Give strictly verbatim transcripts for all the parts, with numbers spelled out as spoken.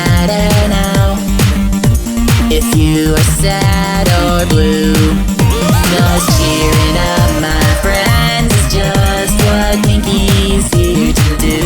matter now if you are sad or blue, 'cause cheering up my friends is just what Pinky's here to do.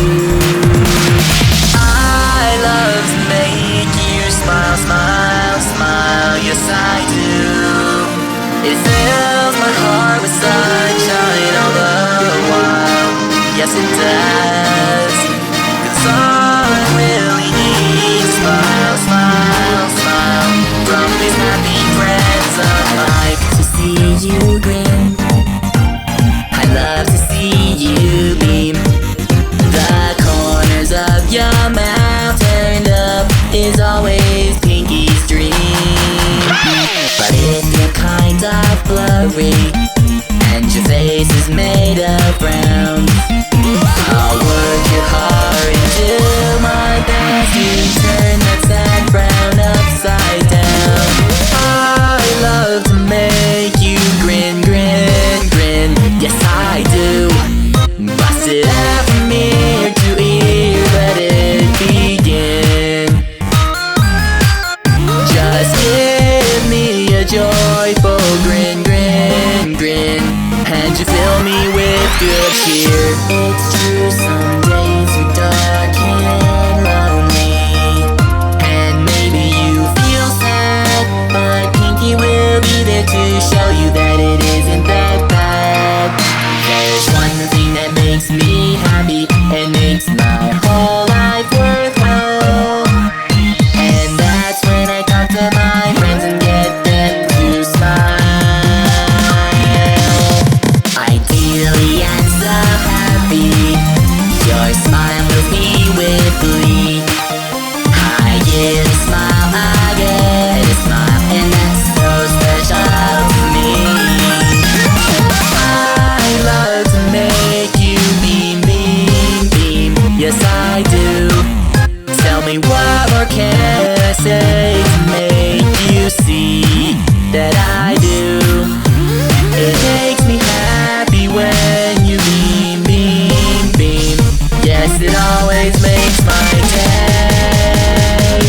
I love to make you smile, smile, smile, yes I do. It fills my heart with sunshine all the while, yes it does. 'Cause all I really need is smile, smile, smile from these happy friends of mine. I like to see you grin, I love to see you beam. The corners of your mouth turned up is always Pinky's dream. But if you're kind of blurry and your face is made of frowns, I'll work your hard and do my best to turn that sad frown upside down. I love to make you grin, grin, grin, yes I do. Bust it out from ear to ear, let it begin. Just give me a joyful grin, grin, grin, and you fill me with good cheer. It's true, some days are dark and lonely, and maybe you feel sad, but Pinky will be there to show you that it isn't that bad. There's one thing that makes me happy and makes my whole life worthwhile, and that's when I talk to my friends and get them to smile. Ideally and so happy, your smile fills me with glee. I get a smile, I get a smile, and that's so special to me. I love to make you beam, beam, beam, yes I do. Tell me what more can I say to make you see that I do. It makes me happy when you beam, beam, beam, yes it always makes my day.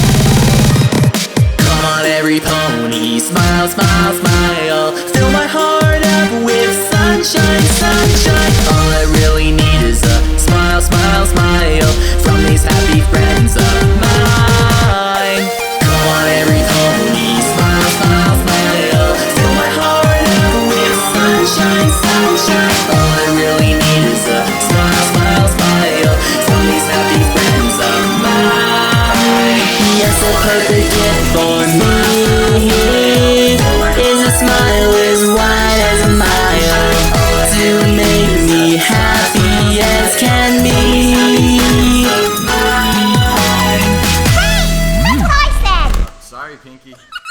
Come on every pony, smile, smile, smile, fill my heart up with sunshine, sunshine. All I really need is a smile, smile, smile from these happy friends of mine. Come on every pony, smile, smile, smile, fill my heart up with sunshine, sunshine. All I really need is a smile, smile, smile from these happy friends of mine. Yes, a perfect gift for me is a smile as wide as a mile to make me happy as can be. That's what I said! Sorry, Pinky.